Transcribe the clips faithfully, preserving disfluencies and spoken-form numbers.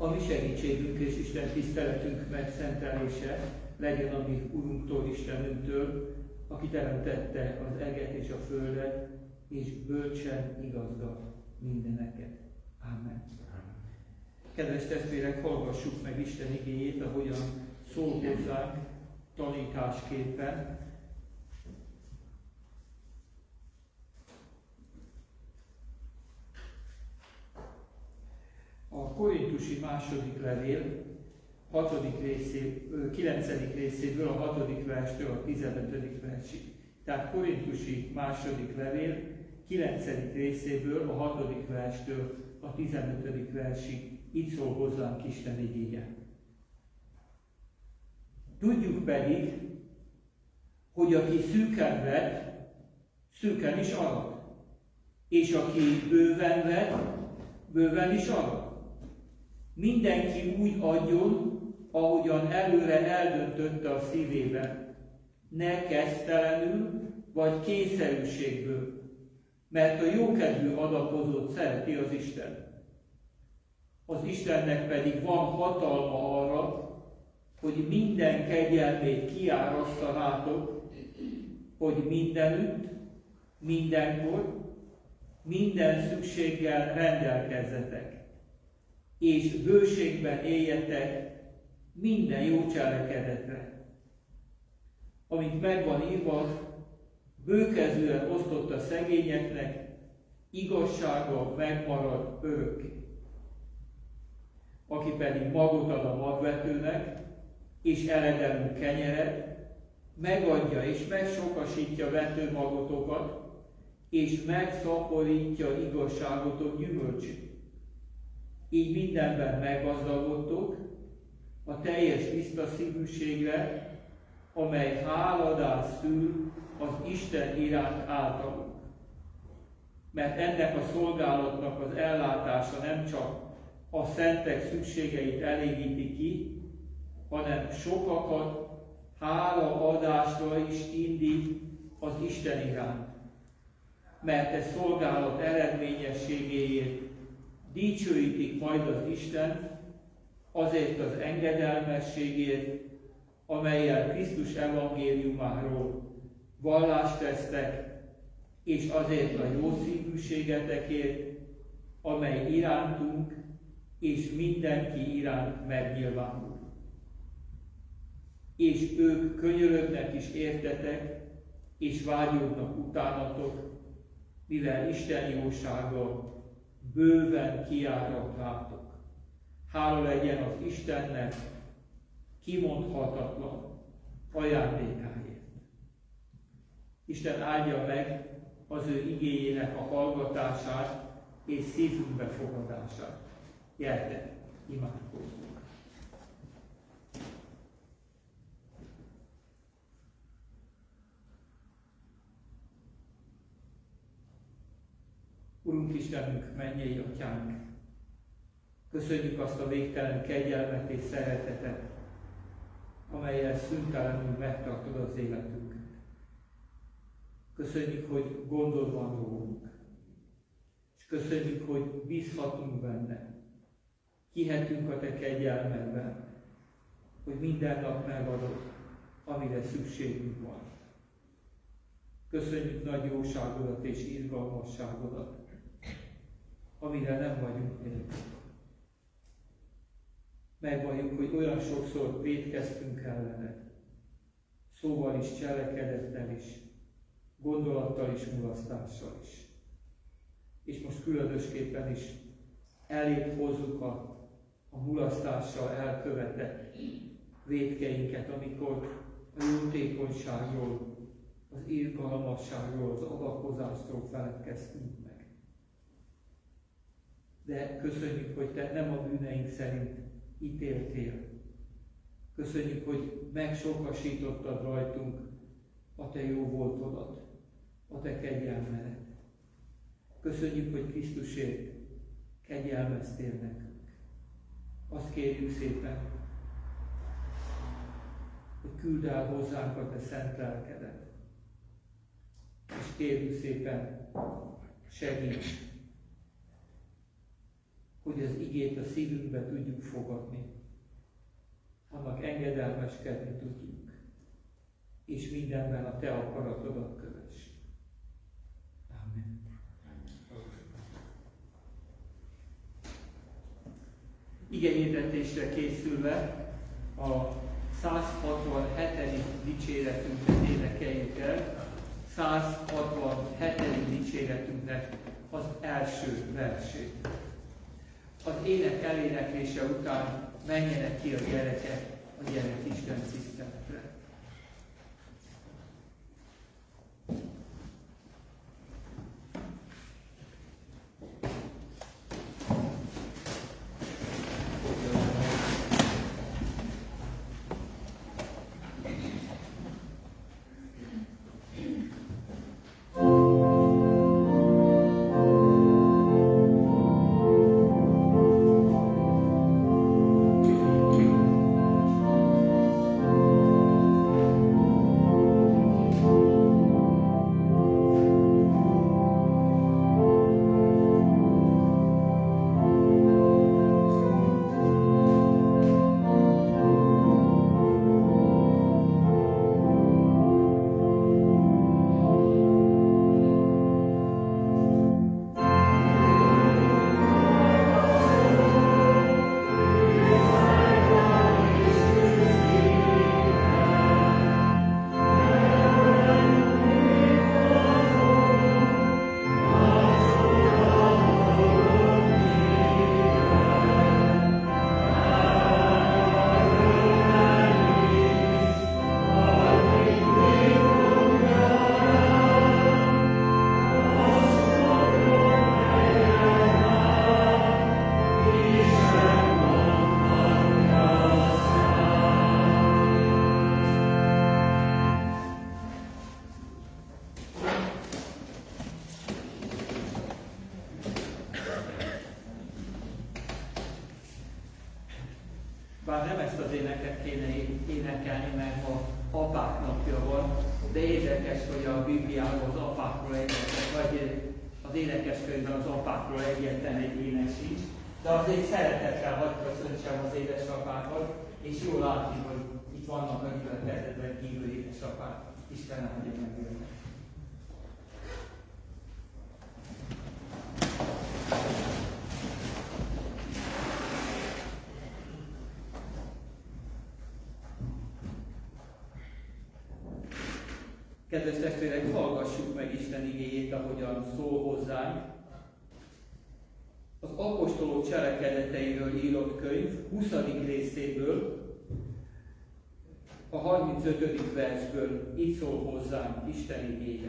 A mi segítségünk és Isten tiszteletünk megszentelése legyen a mi Urunktól, Istenünktől, aki teremtette az eget és a földet, és bölcsen igazgat mindeneket. Amen. Kedves testvérek, hallgassuk meg Isten igéjét, ahogyan szól hozzánk tanításképpen. A Korintusi második levél hatodik részé, kilencedik részéből a hatodik verstől a tizenötödik versig. Tehát Korintusi második levél kilencedik részéből a hatodik verstől a tizenötödik versig. Így szól hozzánk Isten igéje. Tudjuk pedig, hogy aki szűken vett, szűken is alad, és aki bőven vett, bőven is alad. Mindenki úgy adjon, ahogyan előre eldöntötte a szívében, ne kezdtelenül vagy kényszerűségből, mert a jókedvű adakozót szereti az Isten. Az Istennek pedig van hatalma arra, hogy minden kegyelmét kiárassza rátok, hogy mindenütt, mindenkor, minden szükséggel rendelkezzetek, és bőségben éljetek minden jó cselekedetre. Amint megvan írva, bőkezűen osztott a szegényeknek, igazsága megmarad örökké. Aki pedig magot ad a magvetőnek, és eredemű kenyeret, megadja és megsokasítja vetőmagotokat, és megszaporítja igazságotok gyümölcsét. Így mindenben meggazdagodtok a teljes tiszta szívűségre, amely háladás szül az Isten iránt általunk. Mert ennek a szolgálatnak az ellátása nem csak a szentek szükségeit elégíti ki, hanem sokakat hálaadásra is indít az Isten iránt. Mert e szolgálat eredményességéért dicsőítik majd az Isten, azért az engedelmességért, amellyel Krisztus evangéliumáról vallást tesztek, és azért a jó szívűségetekért, amely irántunk és mindenki iránt megnyilvánul. És ők könyörögnek is értetek, és vágyódnak utánatok, mivel Isten jósága bőven kiárad rátok. Hála legyen az Istennek kimondhatatlan ajándékáért. Isten áldja meg az ő igéjének a hallgatását és szívünk befogadását. Gyertek, imádkozzunk! Urunk Istenünk, mennyei Atyánk, köszönjük azt a végtelen kegyelmet és szeretetet, amellyel szüntelenül megtartod az életünket. Köszönjük, hogy gondod van rólunk, és köszönjük, hogy bízhatunk benne. Hihetünk a Te kegyelmedben, hogy minden nap megadod, amire szükségünk van. Köszönjük nagy jóságodat és irgalmasságodat, amire nem vagyunk nélkül. Megvalljuk, hogy olyan sokszor vétkeztünk ellened, szóval is, cselekedettel is, gondolattal is, mulasztással is. És most különösképpen is eléd hozzuk a, a mulasztással elkövetett vétkeinket, amikor a jótékonyságról, az irgalmasságról, az adakozástól feledkeztünk meg. De köszönjük, hogy Te nem a bűneink szerint ítéltél. Köszönjük, hogy megsokasítottad rajtunk a Te jó voltodat, a Te kegyelmedet. Köszönjük, hogy Krisztusért kegyelmeztél nekünk. Azt kérjük szépen, hogy küldd el hozzánk a Te szent lelkedet. És kérjük szépen, segíts, hogy az igét a szívünkbe tudjuk fogadni, annak engedelmeskedni tudjuk, és mindenben a Te akaratodat kövessük. Amen. Igényhirdetésre készülve a száz hatvanhetedik dicséretünket énekeljük el. száz hatvanhetedik dicséretünknek az első versét. Az ének eléneklése után menjenek ki a gyerekek a gyerek Isten tiszteletre. Bár nem ezt az éneket kéne énekelni, mert ma apák napja van, de érdekes, hogy a Bibliában az apákról egyetlen, vagy az énekeskönyvben az apákról egyetlen egy ének sincs, de azért szeretettel hadd köszöntsem az édesapákat, és jól látni, hogy itt vannak a gyülekezetben kívül édesapák. Isten áldja meg őket. Kedves testvérek, hallgassuk meg Isten igéjét, ahogyan szól hozzánk. Az apostolok cselekedeteiről írott könyv huszadik részéből, a harmincötödik versből így szól hozzánk Isten igéje.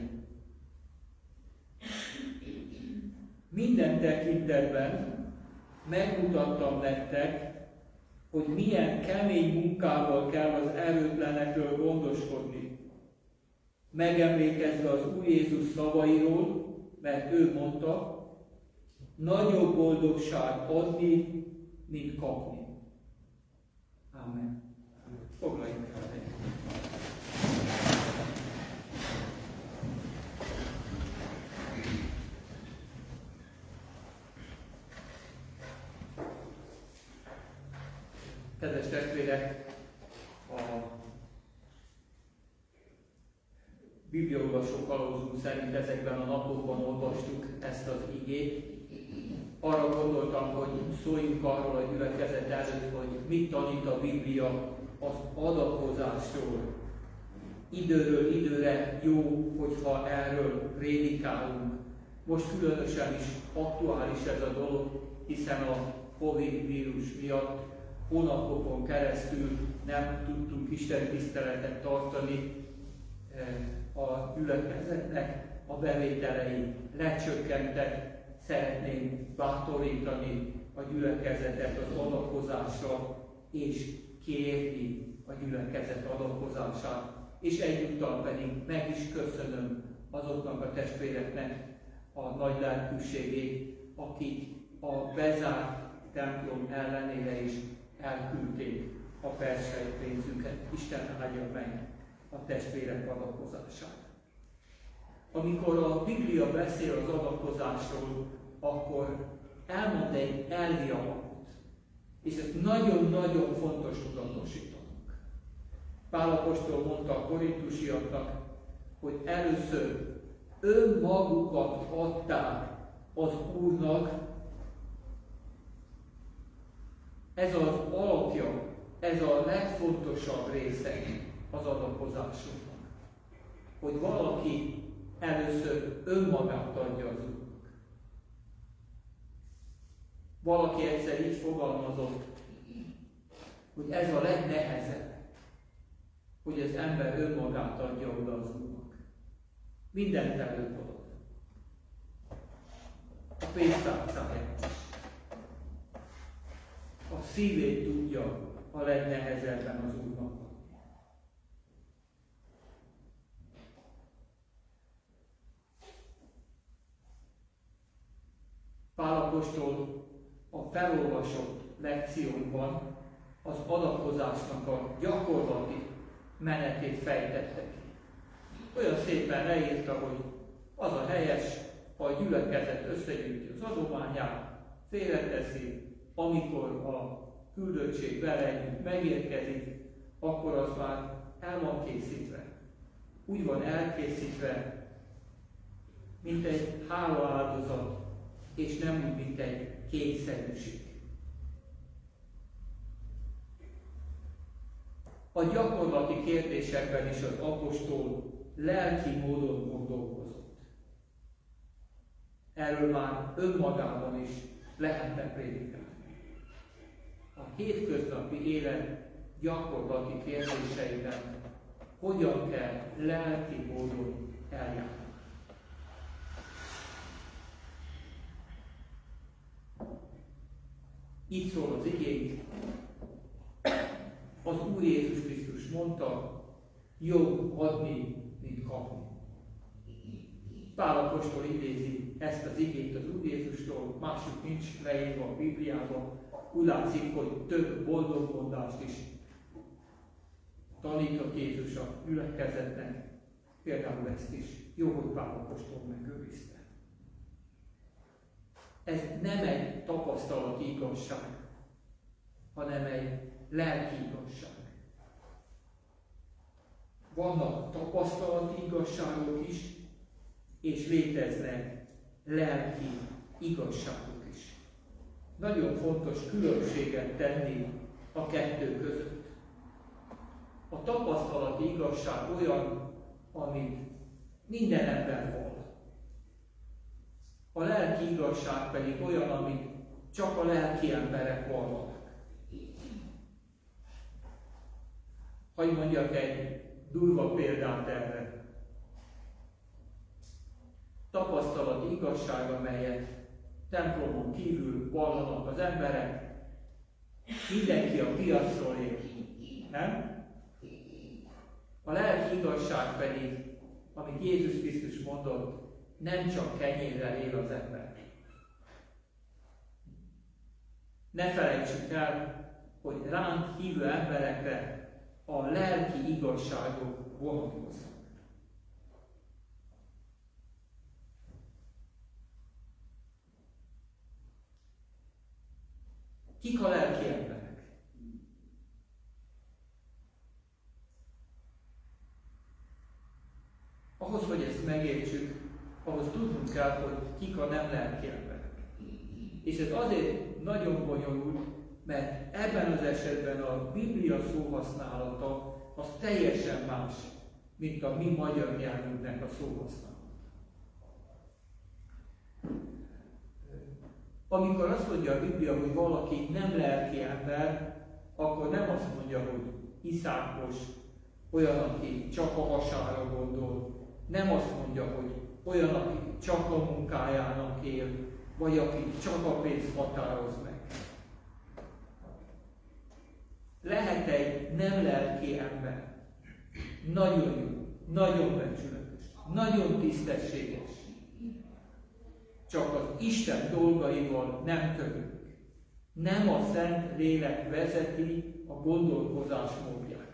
Minden tekintetben megmutattam nektek, hogy milyen kemény munkával kell az erőtlenekről gondoskodni, megemlékezve az Úr Jézus szavairól, mert ő mondta, nagyobb boldogság adni, mint kapni. Amen. Foglaljunk el. Kedves testvérek, a bibliaolvasó kalózunk szerint ezekben a napokban olvastuk ezt az igét. Arra gondoltam, hogy szóljunk arról a gyülekezet előtt, hogy mit tanít a Biblia az adakozásról. Időről időre jó, hogyha erről prédikálunk. Most különösen is aktuális ez a dolog, hiszen a Covid vírus miatt hónapokon keresztül nem tudtunk Isten tiszteletet tartani, a gyülekezetnek a bevételei lecsökkentek, szeretnénk bátorítani a gyülekezetet az adakozásra, és kérni a gyülekezet adakozását. És egyúttal pedig meg is köszönöm azoknak a testvéreknek a nagy lelkűségét, akik a bezárt templom ellenére is elküldték a persei pénzüket. Isten áldja meg a testvérek adakozását. Amikor a Biblia beszél az adakozásról, akkor elmond egy elvi alapot. És ezt nagyon-nagyon fontos tudatosítanunk. Pál apostol mondta a korintusiaknak, hogy először önmagukat adták az Úrnak. Ez az alapja, ez a legfontosabb része az adakozásunknak. Hogy valaki először önmagát adja az Úrnak. Valaki egyszer így fogalmazott, hogy ez a legnehezebb, hogy az ember önmagát adja oda az Úrnak. Mindent előbb oda. A pénztárcáját is. A szívét tudja a legnehezebben az Úrnak. Pál apostol a felolvasott lekciókban az adakozásnak a gyakorlati menetét fejtette ki. Olyan szépen leírta, hogy az a helyes, ha a gyülekezet összegyűjti az adományát, félreteszi, amikor a küldöttség vele együtt megérkezik, akkor az már el van készítve. Úgy van elkészítve, mint egy hálaáldozat, és nem úgy, mint egy kényszerűség. A gyakorlati kérdésekben is az apostol lelki módon gondolkozott. Erről már önmagában is lehetne prédikálni. A hétköznapi élet gyakorlati kérdéseiben hogyan kell lelki módon eljárni. Így szól az igény. Az Úr Jézus Krisztus mondta, jobb adni, mint kapni. Pál apostol idézi ezt az igét az Úr Jézustól, másik nincs leírva a Bibliában. Úgy látszik, hogy több boldogmondást is tanított Jézus a gyülekezetnek. Például ezt is jó, hogy Pál apostol megőrizte. Ez nem egy tapasztalati igazság, hanem egy lelki igazság. Vannak tapasztalati igazságok is, és léteznek lelki igazságok is. Nagyon fontos különbséget tenni a kettő között. A tapasztalati igazság olyan, amit minden ember val. A lelki igazság pedig olyan, amit csak a lelki emberek vallanak. Hagy mondjak egy durva példát erre. Tapasztalati igazság, amelyet templomon kívül vallanak az emberek, mindenki a piacról él, nem? A lelki igazság pedig, amit Jézus Krisztus mondott, nem csak kenyérrel él az ember. Ne felejtsük el, hogy ránk hívő emberekre a lelki igazságok vonatkoznak. Kik a lelki emberek? Ahhoz, hogy ezt megértsük, ahhoz tudnunk kell, hogy kik a nem lelki emberek. És ez azért nagyon bonyolult, mert ebben az esetben a Biblia szóhasználata az teljesen más, mint a mi magyar nyelvünknek a szóhasználata. Amikor azt mondja a Biblia, hogy valaki nem lelki ember, akkor nem azt mondja, hogy iszákos, olyan, aki csak a hasára gondol, nem azt mondja, hogy olyan, aki csak a munkájának él, vagy aki csak a pénzt határoz meg. Lehet egy nem lelki ember, nagyon jó, nagyon becsületes, nagyon tisztességes, csak az Isten dolgaival nem törődik. Nem a Szent Lélek vezeti a gondolkozás módját.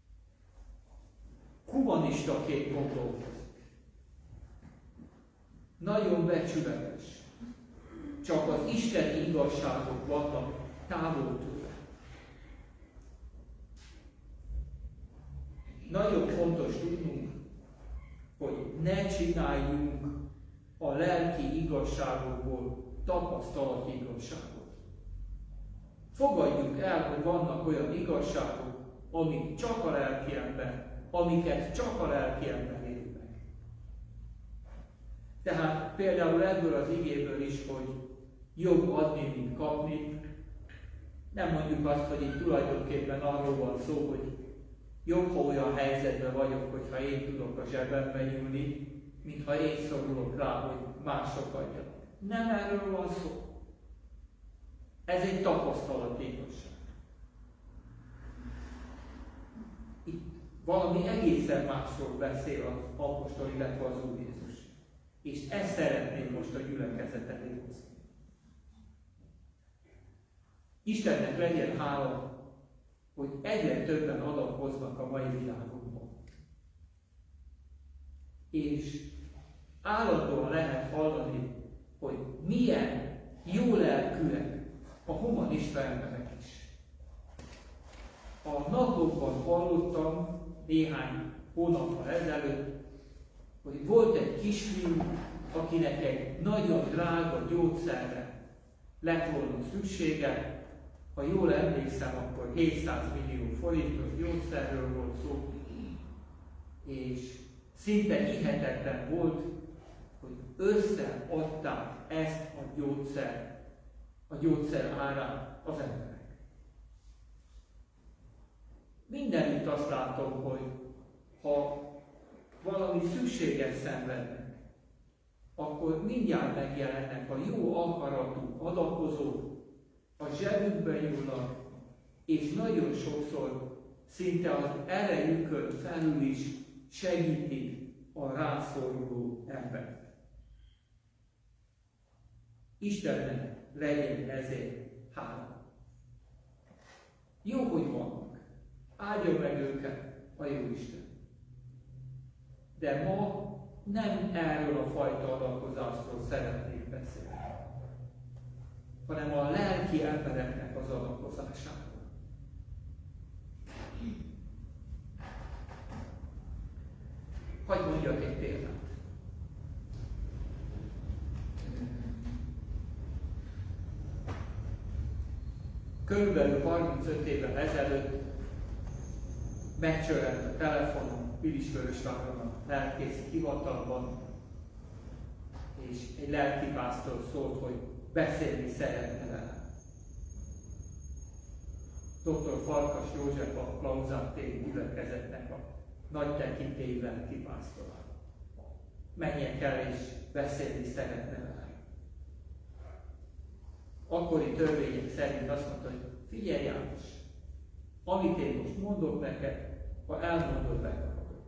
Humanistaként gondolkozik. nagyon becsületes. Csak az isteni igazságok vannak távol tőle. Nagyon fontos tudnunk, hogy ne csináljunk a lelki igazságokból tapasztalati igazságot. Fogadjuk el, hogy vannak olyan igazságok, amik csak a lelki ember, amiket csak a lelki ember él meg. Tehát például ebből az igéből is, hogy jobb adni, mint kapni, nem mondjuk azt, hogy itt tulajdonképpen arról van szó, hogy jobb, ha olyan helyzetben vagyok, hogyha én tudok a zsebembe nyúlni, mint ha én szorulok rá, hogy mások adjanak. Nem erről van szó. Ez egy tapasztalati igazság. Itt valami egészen másról beszél az apostol, illetve az Úr Jézus. És ezt szeretném most a gyülekezet elé hozni. Istennek legyen hála, hogy egyre többen adakoznak a mai világunkban. És állandóan lehet hallani, hogy milyen jó lelkűek a humanista emberek is. A napokban hallottam néhány hónappal ezelőtt, hogy volt egy kisfiú, akinek egy nagyon drága gyógyszerre lett volna szüksége. Ha jól emlékszem, akkor hétszáz millió forintos gyógyszerről volt szó, és szinte hihetetlen volt, hogy összeadták ezt a gyógyszert, a gyógyszer árát az emberek. Mindenütt azt látom, hogy ha valami szükséget szenvednek, akkor mindjárt megjelennek a jó akaratú adakozók, a zsebükbe nyúlnak, és nagyon sokszor szinte az erejükön felül is segítik a rászoruló embert. Istennek legyen ezért hála. Jó, hogy vannak. Áldja meg őket a Jóisten. De ma nem erről a fajta adakozásról szeretnék beszélni, hanem a lelki embereknek az adakozásáról. Hadd mondjak egy példát. Körülbelül harmincöt évvel ezelőtt megcsörrent a telefonom Pilisvörösváron a lelkészi hivatalban, és egy lelkipásztor szólt, hogy beszélni szeretne vele. doktor Farkas József a Klauzát téri gyülekezetnek a nagy tekintélyű lelkipásztora. Menjek el és beszélni szeretne vele. Akkori törvények szerint azt mondta, hogy figyelj János, amit én most mondok neked, ha elmondod, megkapod.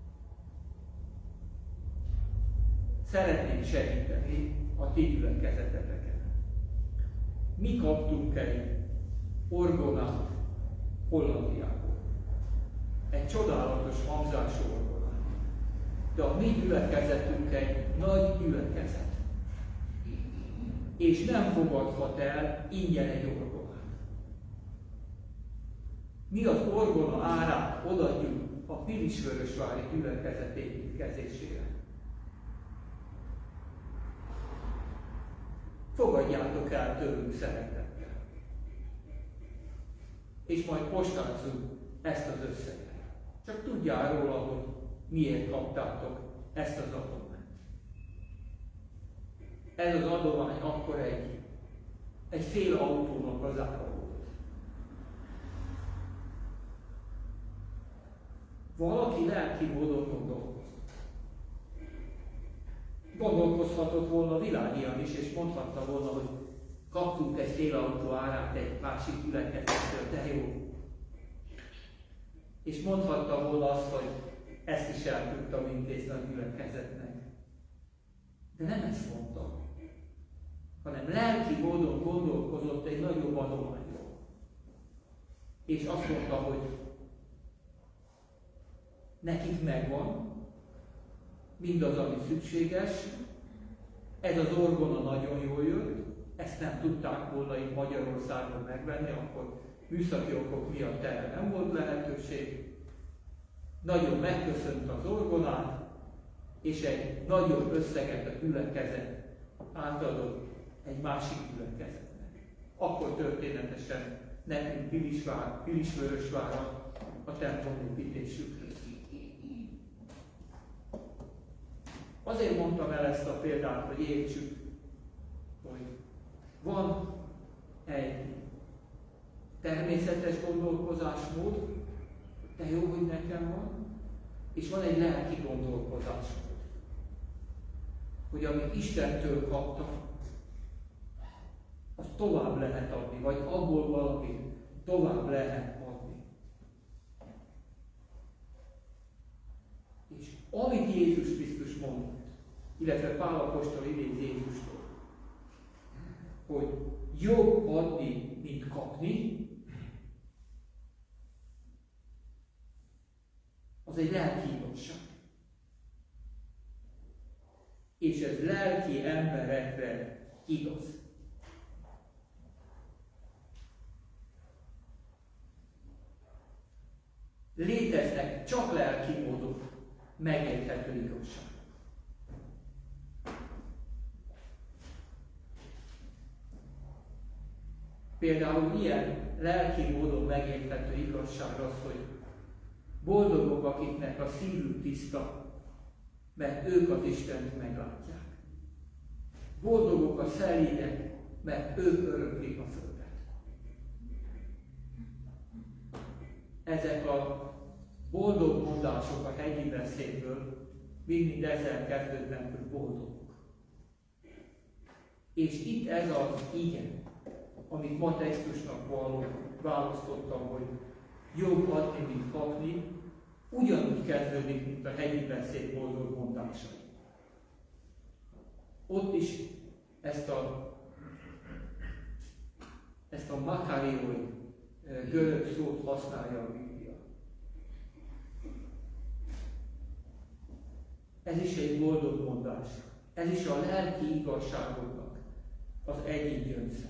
Szeretnék segíteni a ti gyülekezeteteket. Mi kaptunk egy orgonát Hollandiából. Egy csodálatos hangzású orgonát. De a mi gyülekezetünk egy nagy gyülekezet. És nem fogadhat el ingyen egy orgonát. Mi az orgona árát odaadjuk a Pilisvörösvári gyülekezet építkezésére. Fogadjátok el tőlünk szeretettel. És majd postázzuk ezt az összeget. Csak tudjál róla, hogy miért kaptátok ezt az adományt. Ez az adomány akkor egy, egy fél autónak az ára volt. Valaki lelki módon gondolkozott. Gondolkozhatott volna világian is, és mondhatta volna, hogy kaptunk egy fél autó árát egy másik gyülekezettől, de jó. És mondhatta volna azt, hogy ezt is el tudtam intézni a gyülekezetnek. De nem ezt mondta, hanem lelki módon gondolkozott egy nagyobb adományról. És azt mondta, hogy nekik megvan mindaz, ami szükséges, Ez az orgona nagyon jól jött, ezt nem tudták volna itt Magyarországon megvenni, akkor műszaki okok miatt erre nem volt lehetőség. Nagyon megköszönt az orgonát, és egy nagyobb összeget a gyülekezet átadott egy másik gyülekezetnek. Akkor történetesen nekünk Pilisvár, Pilisvörösvára a templomépítésükhöz. Azért mondtam el ezt a példát, hogy értsük, hogy van egy természetes gondolkozásmód, de jó, hogy nekem van, és van egy lelki gondolkozásmód, hogy amit Istentől kaptam, azt tovább lehet adni, vagy abból valamit tovább lehet adni. És amit Jézus Krisztus mondott, illetve Pál apostol idéz Jézustól, hogy jobb adni, mint kapni, az egy lelki igazság. És ez lelki emberekre igaz. Léteznek csak lelki módon megérthető igazság. Például ilyen lelki módon megérthető igazság az, hogy boldogok, akiknek a szívük tiszta, mert ők az Istent meglátják. Boldogok a szelídek, mert ők öröklik a földet. Ezek a boldog mondások a hegyi beszédből mind-mind ezzel kezdődnek, hogy boldogok. És itt ez az igen, amit ma textusnak választottam, hogy jobb adni, mint kapni, ugyanúgy kezdődik, mint a hegyi beszéd boldog mondásai. Ott is ezt a, ezt a makarioi görög szót használja a Biblia. Ez is egy boldog mondás. Ez is a lelki igazságoknak az egyik gyöngyszeme.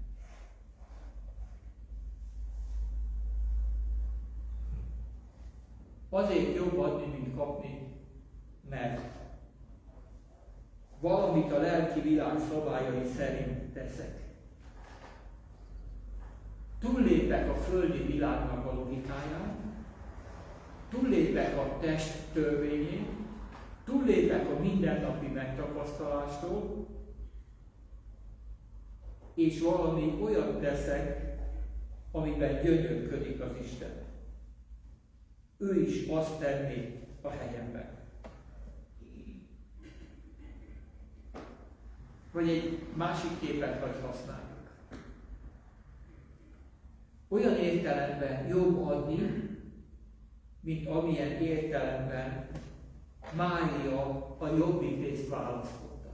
Azért jobb adni, mint kapni, mert valamit a lelki világ szabályai szerint teszek. Túllépek a földi világnak a logikáján, túllépek a test törvényén, túllépek a mindennapi megtapasztalástól, és valami olyat teszek, amiben gyönyörködik az Isten. Ő is azt tenné a helyemben. Vagy egy másik képet vagy használjuk. Olyan értelemben jobb adni, mint amilyen értelemben Mária a jobbik részt választotta.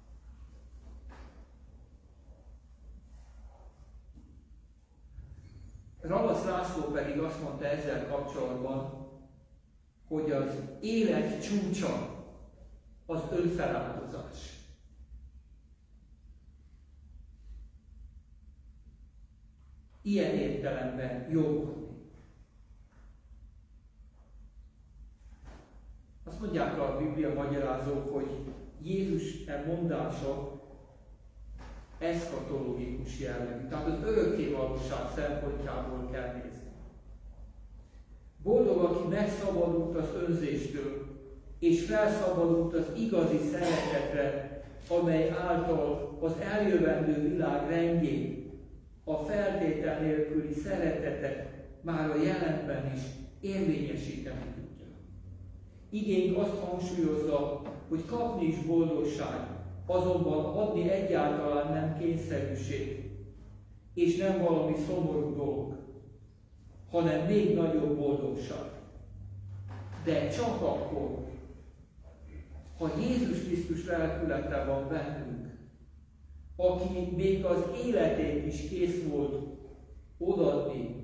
Ravasz László pedig azt mondta ezzel kapcsolatban, hogy az élet csúcsa az önfeláldozás. Ilyen értelemben jobb. Azt mondják a Biblia magyarázók, hogy Jézus e mondása eszkatológikus jellegű, tehát az örökkévalóság szempontjából kell nézni. Boldog, aki megszabadult az önzéstől, és felszabadult az igazi szeretetre, amely által az eljövendő világ rendjén a feltétel nélküli szeretetet már a jelenben is érvényesíteni tudja. Igény azt hangsúlyozza, hogy kapni is boldogság, azonban adni egyáltalán nem kényszerűség, és nem valami szomorú dolog, hanem még nagyobb boldogság. De csak akkor, ha Jézus Krisztus lelkülete van bennünk, aki még az életét is kész volt odaadni,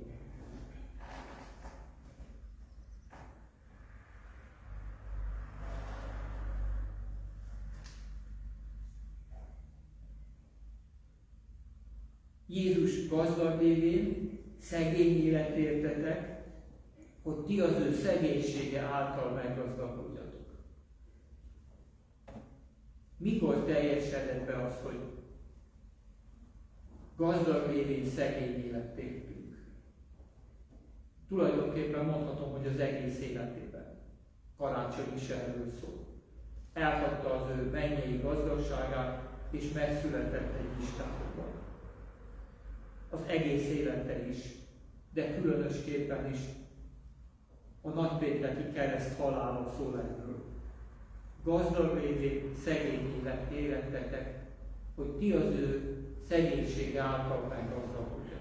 Jézus gazdag lévén szegény élet éltetek, hogy ti az ő szegénysége által meggazdagodjatok. Mikor teljesedett be az, hogy gazdag lévén szegény élet éltünk? Tulajdonképpen mondhatom, hogy az egész életében. Karácsony is erről szól. Elhagyta az ő mennyei gazdagságát, és megszületett egy istálóban. Az egész élete is, de különösképpen is a nagypénteki kereszt halála szól erről. Gazdag lévén szegény élet életetek, hogy ti az ő szegénység által meggazdagodjatok.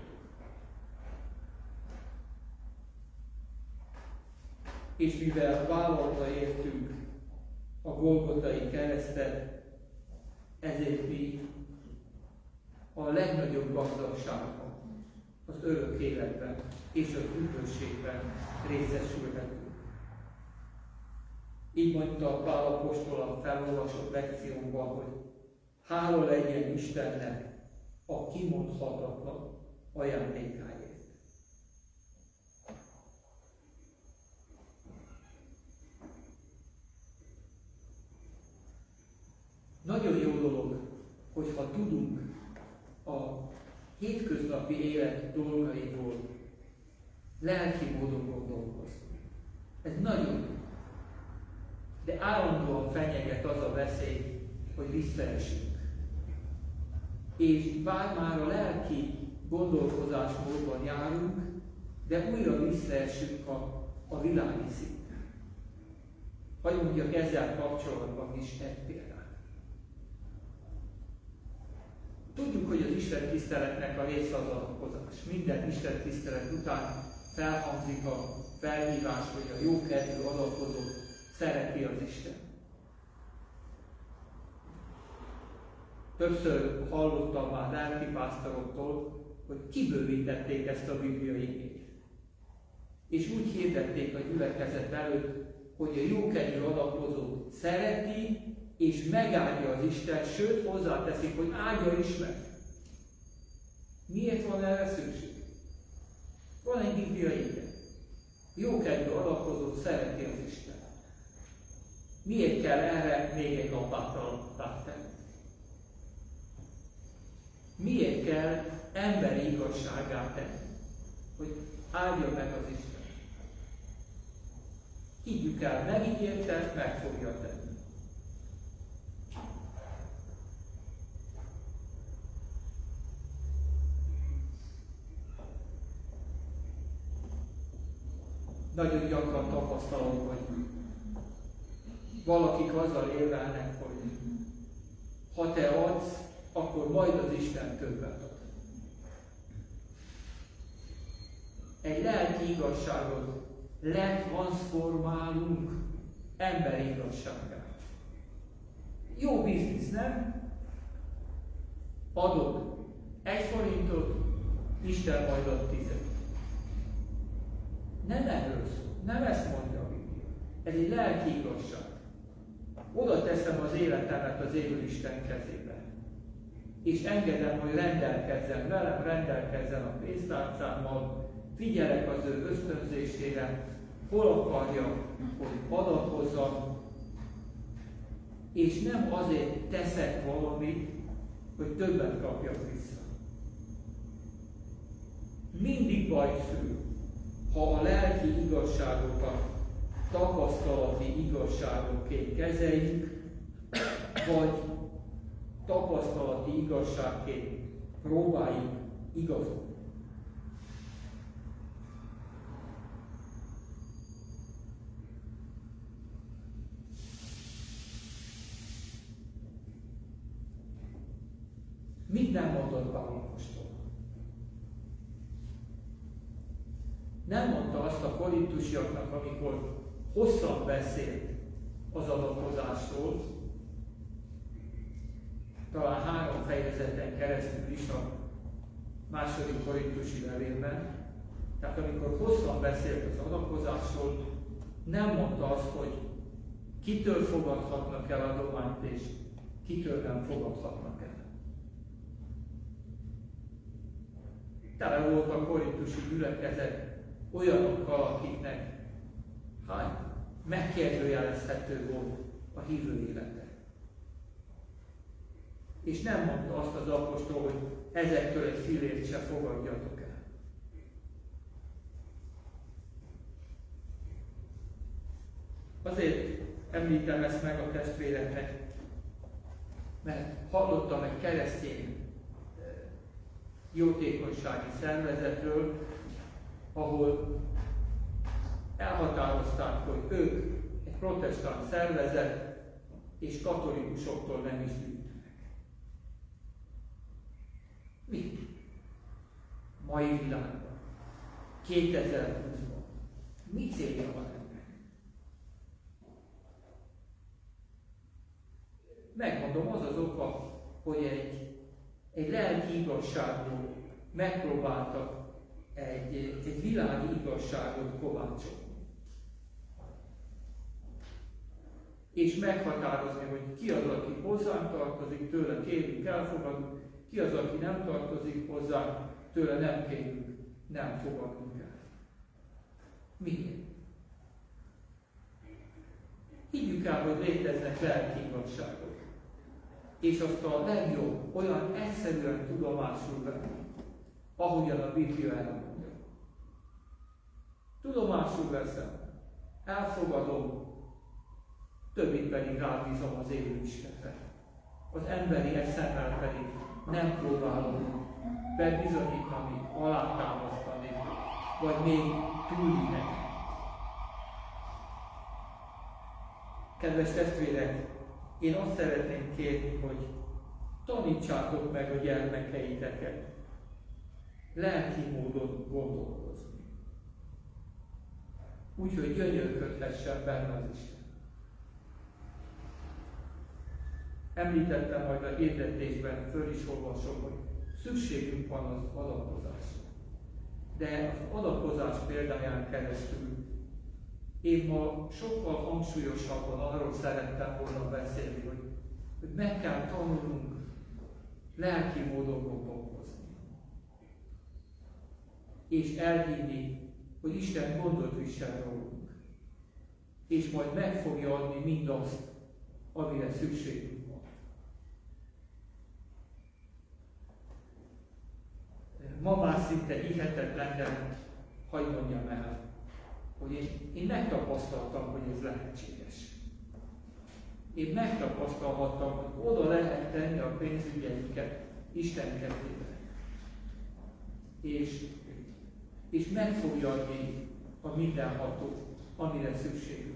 És mivel vállalta értünk a Golgotai keresztet, ezért mi a legnagyobb gazdagságban, az örök életben és az üdvösségben részesülhetünk. Így mondta Pál apostol a felolvasott lekciónkban, hogy hála legyen Istennek a kimondhatatlan ajándékáért. Nagyon jó dolog, hogyha tudunk a hétköznapi élet dolgaiból lelki módon gondolkozni. Ez nagyon jó. De állandóan fenyeget az a veszély, hogy visszaesünk. És bár már a lelki gondolkozásmódban járunk, de újra visszaesünk a, a világi szinten. Hogy mondjak ezzel kapcsolatban is egy példát. Tudjuk, hogy az Isten tiszteletnek a része az adakozás. Minden Isten tisztelet után felhangzik a felhívás, hogy a jókedvű adakozó szereti az Isten. Többször hallottam már lelkipásztoroktól, hogy kibővítették ezt a bibliai igét. És úgy hirdették a gyülekezet előtt, hogy a jókedvű adakozót szereti, és megáldja az Isten, sőt hozzáteszik, hogy áldja is meg. Miért van erre szükség? Van egy bibliai ige. Jókedvű adakozót szereti az Isten. Miért kell erre még egy lapáttal tenni? Miért kell emberi igazságát tenni? Hogy áldja meg az Isten. Higgyük el, megígérte, meg fogja tenni. Nagyon gyakran tapasztalom, hogy valakik azzal érvelnek, hogy ha te adsz, akkor majd az Isten többet ad. Egy lelki igazságot letranszformálunk emberi igazságát. Jó biznisz, nem? Adok egy forintot, Isten majd ad tizet. Nem erről szól, nem ezt mondja a Biblia. Ez egy lelki igazság. Oda teszem az életemet az élő Isten kezébe. És engedem, hogy rendelkezzen velem, rendelkezzen a pénztárcámmal, figyelek az ő ösztönzésére, hol akarja, hogy adakozzam, és nem azért teszek valamit, hogy többet kapjak vissza. Mindig baj szül, ha a lelki igazságokat tapasztalati igazságokként kezeljük, vagy tapasztalati igazságként próbáljuk igazolni. Mit nem mondott Pál apostol? Nem mondta azt a korintusiaknak, amikor hosszan beszélt az adakozásról, talán három fejezeten keresztül is a második korintusi levélben. Tehát amikor hosszan beszélt az adakozásról, nem mondta azt, hogy kitől fogadhatnak el adományt, és kitől nem fogadhatnak el. Tele volt a korintusi gyülekezet olyanokkal, akiknek hát megkérdőjelezhető volt a hívő élete. És nem mondta azt az apostol, hogy ezektől egy fillért se fogadjatok el. Azért említem ezt meg a testvéreknek, mert hallottam egy keresztény jótékonysági szervezetről, ahol elhatározták, hogy ők egy protestáns szervezet, és katolikusoktól nem is gyűjtenek. Mi? Mai világban, kétezer-húszban. Mi célja van ennek? Megmondom, az az oka, hogy egy, egy lelki igazságból megpróbáltak egy, egy világi igazságot kovácsolni. És meghatározni, hogy ki az, aki hozzánk tartozik, tőle kérünk, elfogadunk, ki az, aki nem tartozik hozzánk, tőle nem kérünk, nem fogadunk el. Miért? Higgyük el, hogy léteznek lelki igazságok. És azt a legjobb, olyan egyszerűen tudomásul venni, ahogyan a Biblia elmondja. Tudomásul veszem, elfogadom, többit pedig rábízom az élő Istenre. Az emberi eszemmel pedig nem próbálom bebizonyítani, alátámasztani, vagy még túlvinni. Kedves testvérek, én azt szeretném kérni, hogy tanítsátok meg a gyermekeiteket lelki módon gondolkozni. Úgyhogy gyönyörködhessen benne az Isten. Említettem majd a hirdetésben, föl is olvasom, hogy szükségünk van az adakozásra. De az adakozás példáján keresztül én ma sokkal hangsúlyosabban arról szerettem volna beszélni, hogy, hogy meg kell tanulnunk lelki módon gondolkozni. És elhinni, hogy Isten gondot visel rólunk. És majd meg fogja adni mindazt, amire szükségünk van. Ma már szinte hihetetlen, de hadd mondjam el, hogy én, én megtapasztaltam, hogy ez lehetséges. Én megtapasztalhattam, hogy oda lehet tenni a pénzügyeinket Isten kezébe. És, és meg fogja adni a mindenható, amire szükségünk.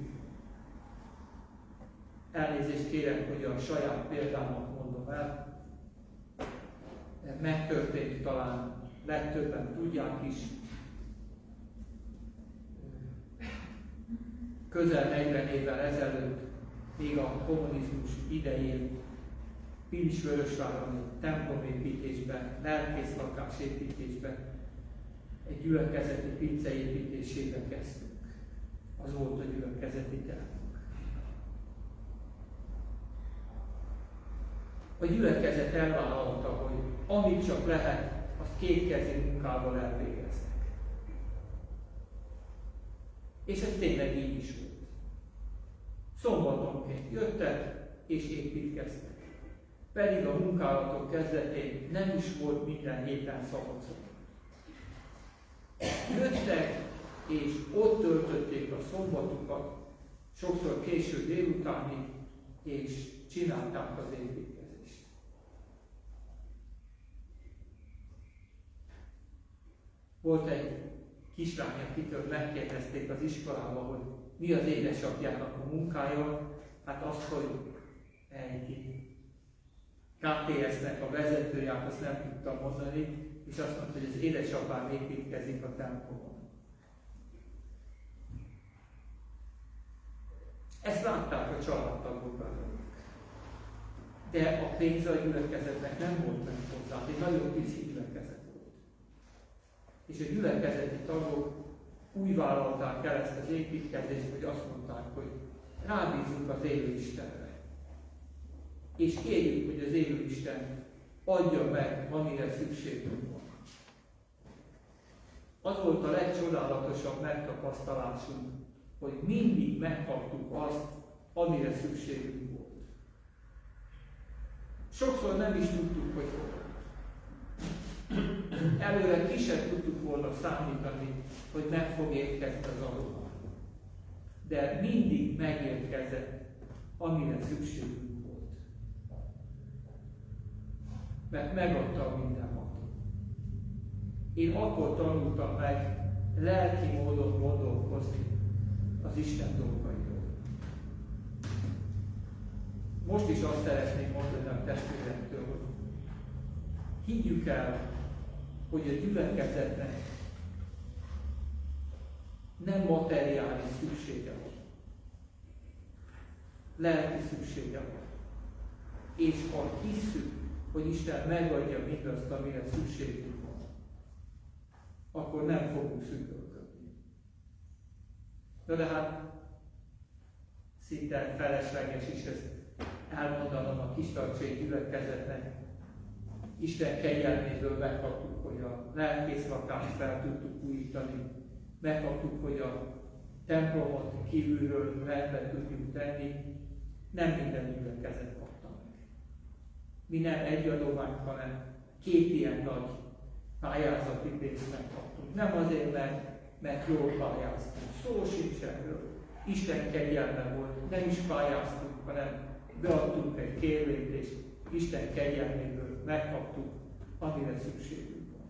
Elnézést kérek, hogy a saját példámat mondom el. Megtörtént, talán legtöbben tudják is. Közel negyven évvel ezelőtt, még a kommunizmus idején, Pilisvörösváron egy templomépítésben, lelkészlakásépítésben, egy gyülekezeti pince építésébe kezdtünk. Az volt a gyülekezeti templom. A gyülekezet elvállalta, hogy amit csak lehet, azt kétkezi munkával elvégeznek. És ez tényleg így is volt. Szombatonként jöttek és építkeztek. Pedig a munkálatok kezdetén nem is volt minden héten szabadszak. Jöttek és ott töltötték a szombatukat, sokszor késő délutánig, és csinálták az építkezést. Volt egy kislány, akitől megkérdezték az iskolában, hogy mi az édesapjának a munkája, hát az, hogy egy ká té es-nek a vezetőját, azt nem tudtam mondani, és azt mondta, hogy az édesapám építkezik a templomon. Ezt látták a családtagok belőle. De a pénz a gyülekezetnek nem volt meg hozzá, egy nagyon pici gyülekezet volt. És a gyülekezeti tagok úgy vállalták el ezt az építkezést, hogy azt mondták, hogy rábízunk az élő Istenre. És kérjük, hogy az élő Isten adja meg, amire szükségünk van. Az volt a legcsodálatosabb megtapasztalásunk, hogy mindig megkaptuk azt, amire szükségünk volt. Sokszor nem is tudtuk, hogy hol. Előre ki sem tudtuk volna számítani, hogy meg fog érkezni az adomány. De mindig megérkezett, amire szükségünk volt. Mert megadta a mindenhatót. Én akkor tanultam meg lelki módon gondolkozni az Isten dolgairól. Most is azt szeretném mondani a testvérektől, hogy higgyük el, hogy a gyülekezetnek nem materiális szüksége van. Lelki szüksége van. És ha hisszük, hogy Isten megadja mindazt, amire szükségünk van, akkor nem fogunk szűkölködni. Na de hát szinte felesleges is ezt elmondanom a kistarcsai gyülekezetnek. Isten kegyelméből megkaptuk, hogy a lelkész lakást fel tudtuk újítani. Megkaptuk, hogy a templomot kívülről rendbe tudjuk tenni. Nem minden gyülekezet kapta meg. Mi nem egy adományt, hanem két ilyen nagy pályázati pénzt megkaptunk. Nem azért, mert, mert jól pályáztunk. Szó sincs erről. Isten kegyelme volt. Nem is pályáztunk, hanem beadtunk egy kérvényt, és Isten kegyelméből megkaptuk, amire szükségünk van.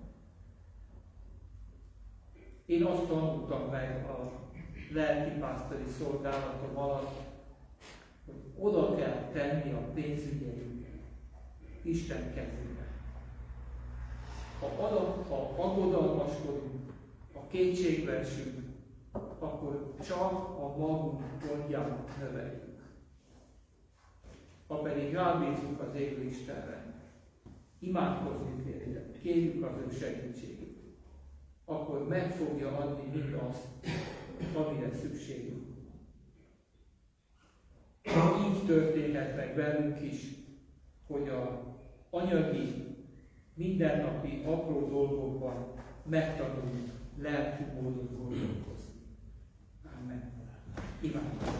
Én azt tanultam meg a lelkipásztori szolgálatom alatt, hogy oda kell tenni a pénzügyeinket Isten kezébe. Ha, adat, ha aggodalmaskodunk, ha kétségbe esünk, akkor csak a magunk gondját növeljük. Ha pedig rábízunk az élő Istenre, imádkozunk érte, kérjük az ő segítségét, akkor meg fogja adni mindazt, amire szükségünk. Így történhet meg velünk is, hogy a anyagi, mindennapi apró dolgokban megtanulunk lelki módon gondolkozni. Amen. Imádkozunk.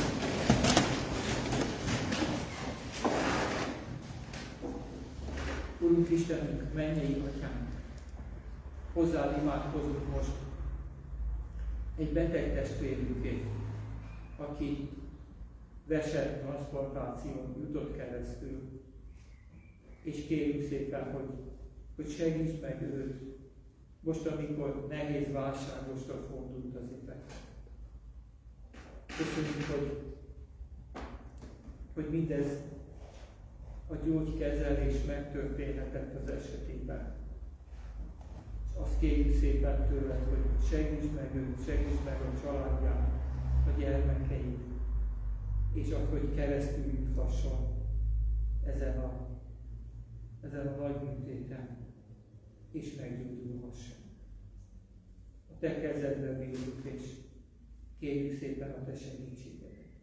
Urunk Istenünk, mennyei Atyánk, hozzád imádkozunk most egy beteg testvérünket, aki vese transzplantáción jutott keresztül, és kérjük szépen, hogy, hogy segíts meg őt, most, amikor nehéz válságosra fordult az élet. Köszönjük, hogy, hogy mindez a gyógykezelés megtörténhetett az esetében. És azt kérjük szépen tőled, hogy segíts meg őt, segíts meg a családját, a gyermekeit, és azt, hogy keresztül juthasson ezen a, ezen a nagy műtéten, és meggyógyulhasson. A te kezedbe bízunk, és kérjük szépen a te segítségedet.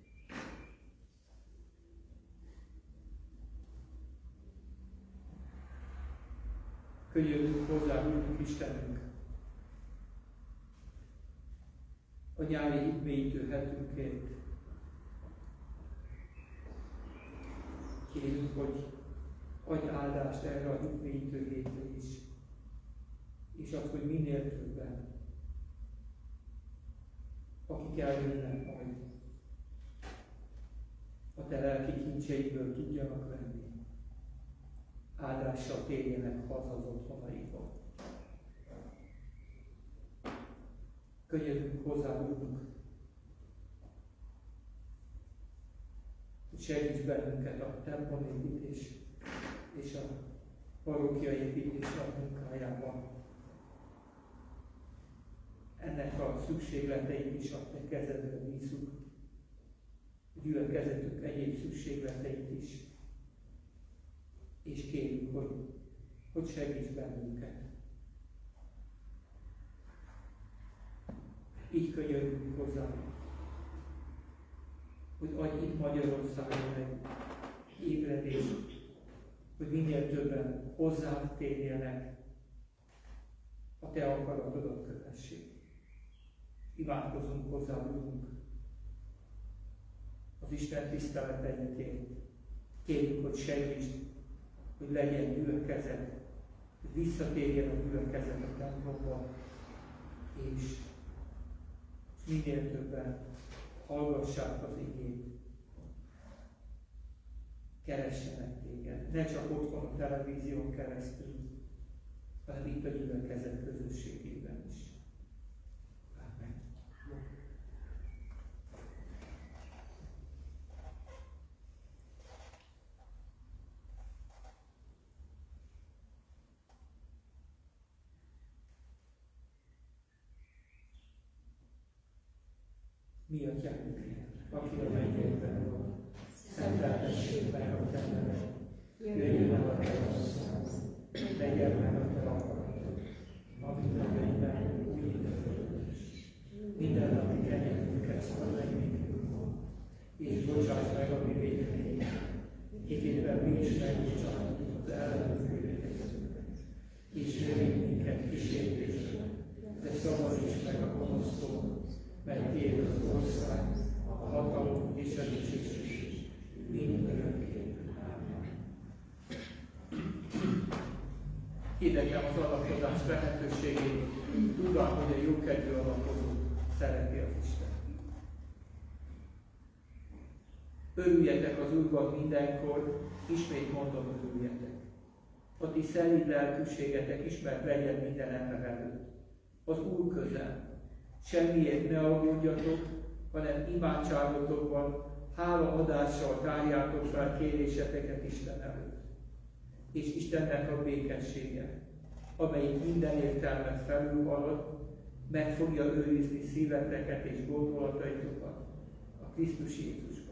Könyörgünk hozzá, Úrunk Istenünk, a nyári hitmélyítő hetünkért. Kérjük, hogy adj áldást erre a hitmélyítő hétre is, és azt, hogy minél többen, akik eljönnek majd, a te lelki kincseidből tudjanak venni, áldással térjenek haza az otthonaikba. Könyörgünk hozzá, Úrunk, hogy segíts bennünket a templomépítés és a parókia építésnek munkájában. Ennek a szükségleteit is a te kezedbe bízunk, a gyülekezetünk egyéb szükségleteit is, és kérjük, hogy, hogy segíts bennünket. Így könyörgünk hozzá, hogy adj itt Magyarországon egy ébredést, hogy minél többen hozzád térjenek, a Te akaratodat kövessék. Imádkozunk hozzá, Urunk, az Isten tiszteleteinkért. Kérjük, hogy segítsd, hogy legyen gyülekezet, hogy visszatérjen a gyülekezet a templomba, és minél többen hallgassák az igét, keressenek téged. Ne csak otthon a televízión keresztül, hanem itt a gyülekezet közösségében is. Amen. Mi atyánk, aki a mennyekben van, szenteltessék meg a te neved, jöjjön el a te országod, legyen meg a te akaratod, amit a mennyben, úgy a földön is. Minden napi kenyerünket ad meg nékünk, és bocsáss meg a mi vétkeinket, miképpen mi is megbocsátunk az ellenünk vétkezetünket, és ne vigy minket kísértésbe, de szabadíts meg a gonosztól, mert Tiéd az ország, a hatalom és a dicsőség mindörökké. Hirdetem az alapozás lehetőségét, tudom, hogy a jókedvű alapozó szereti az Isten. Örüljetek az Úrban mindenkor, ismét mondom, örüljetek. A ti szelíd lelkűségetek ismert legyen minden ember előtt. Az Úr közel. Semmiért ne aggódjatok, hanem imádságotokban, hálaadással tárjátok fel kéréseteket Isten előtt. És Istennek a békessége, amelyik minden értelmet felülhalad, meg fogja őrizni szíveteket és gondolataitokat a Krisztus Jézus